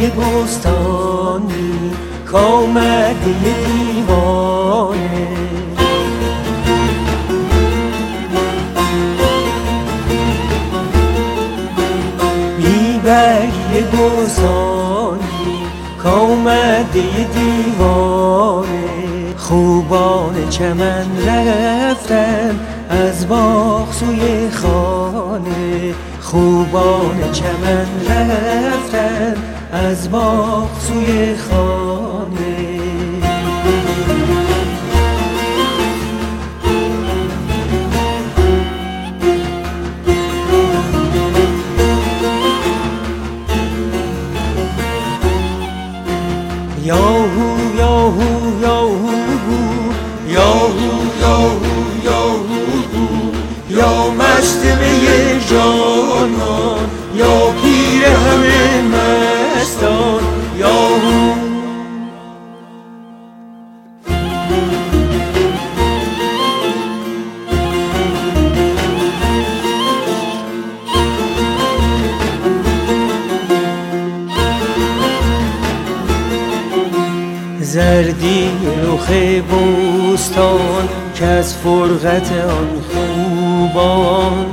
بستانی کامده دیوانه. بی برگ بستانی کامده دیوانه. خوبان چمن رفتن از باغ سوی خانه. خوبان چمن رفتن از باغ سوی خانه. یاهو یاهو یاهو یاهو یاهو یاهو یا مست می جانان یا پیر همه مستان. یاهو زردی رخ بوستان که از فرقت آن خوبان.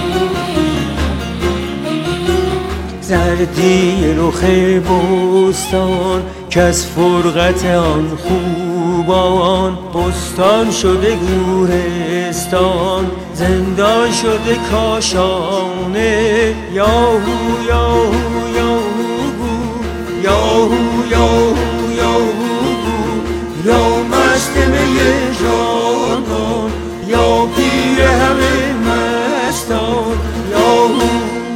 زردی رخ بوستان که از فرقت آن خوبان. بستان شده گورستان زندان شده کاشانه. یاهو یاهو یاهو یاهو یاهو یاهو یا مست می جانان یا پیر همه مستان. یاهو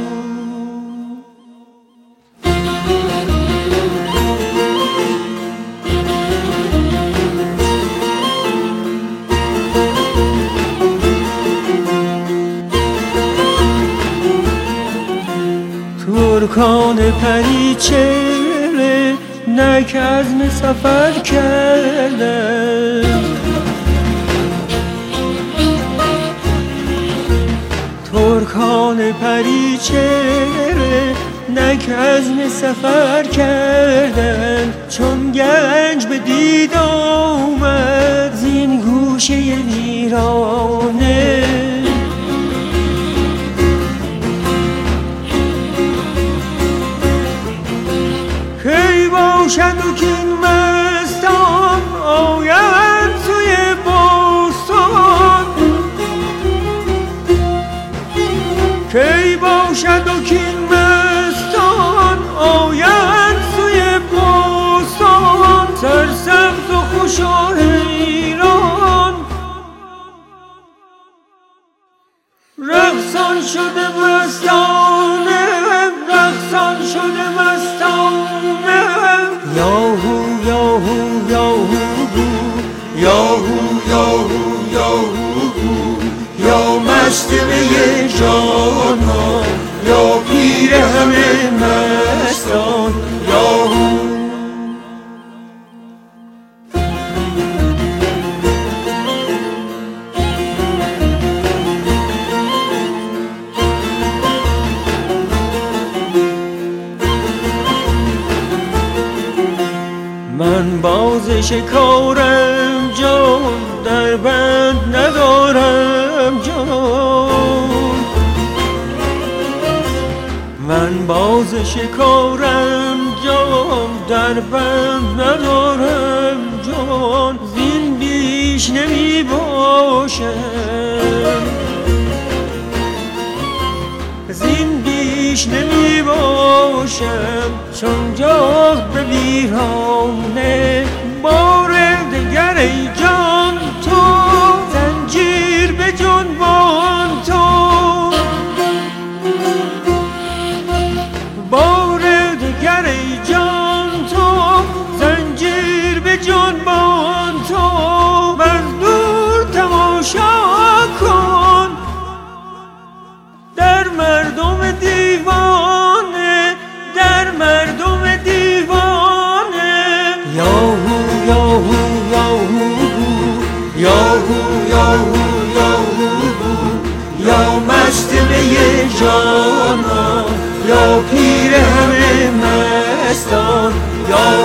ترکان پریچهره نک عزم سفر کردن. ترکان پریچهره نک عزم سفر کردن. چون گنج به دید آمد زین گوشه ویرانه. کی باشد و کین مستان آیند سوی بستان. کی باشد و کین مستان آیند سوی بستان. سرسبز و خوش و حیران رقصان شده مستانه. رقصان شده مستانه. یاهو یاهو یاهو یاهو یاهو یاهو یا مست می جانان یا پیر همه مستان. یاهو من باز شکارم جان در بند ندارم جان. من باز شکارم جان در بند ندارم جان. زین بیش نمی باشم زین بیش نمی باشم. چون جاه به ویرانه بار دگر ای جان تو زنجیر به جنبان تو. بار دگر ای جان تو زنجیر به جنبان تو. از دور تماشا کن در مردم دیوانه. در مردم دیوانه. یاهو یاهو یاهو یاهو یاهو یاهو یا مست می جانان یا پیر همه مستان. یاهو